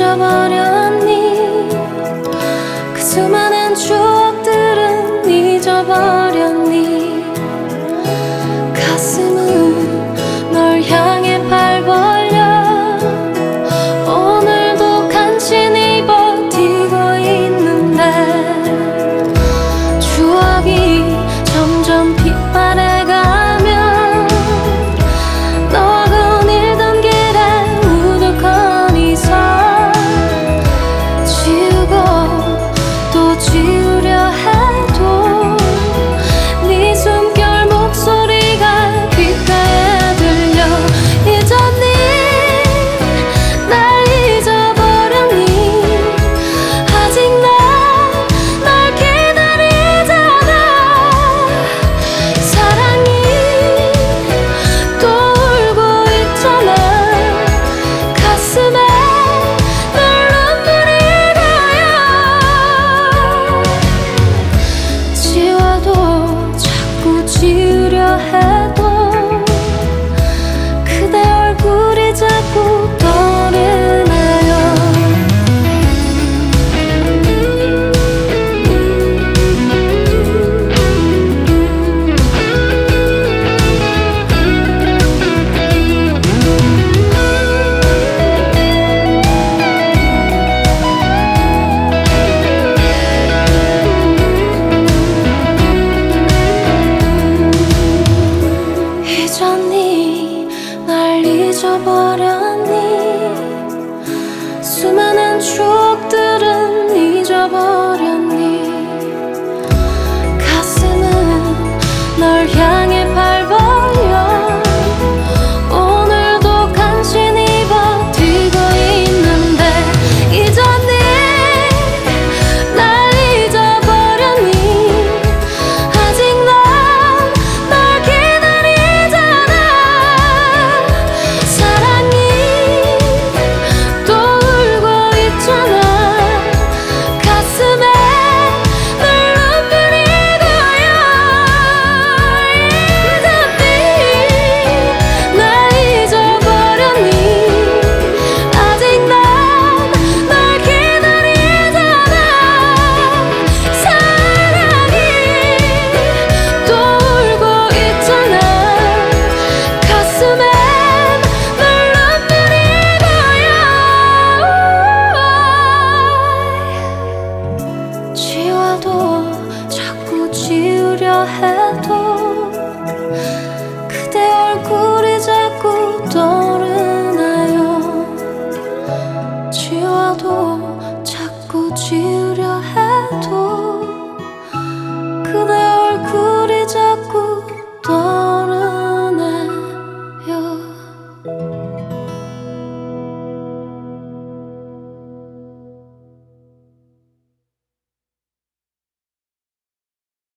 잊어버렸니? 그 수많은 추억들은 잊어버렸니? 가슴은 널 향해 발 벌려 오늘도 간신히 버티고 있는데 추억이 점점 빛바래가면 너와 거닐던 길에 우두커니서 지우고 또 지우려 해도 네 숨결 목소리가 귓가에 들려. 잊었니? 날 잊어버렸니? 아직 난 널 기다리잖아. 사랑이 또 울고 있잖아. 가슴에 늘 눈물이 고여. 지워도 자꾸 지우려 해도 그대 얼굴이 자꾸 떠오르네요. 잊었니? 날 잊어버렸니? 수많은 추억들은 잊어버렸니? 가슴은 널 향해 발 벌려 오늘도 간신히 버티고 있는데 잊었니? 날 잊어버렸니? 아직 난 널 기다리잖아. 사랑이 또 울고 있잖아. 가슴에 늘 눈물이 고여. 잊었니? 날 잊어버렸니? 아직 난 널 기다리잖아. 사랑이 또 울고 있잖아. 가슴엔 늘 눈물이 고여. 지워도 자꾸 지우려 해도 그대 얼굴이 자꾸 떠오르나요? 지워도 자꾸 지우려 해도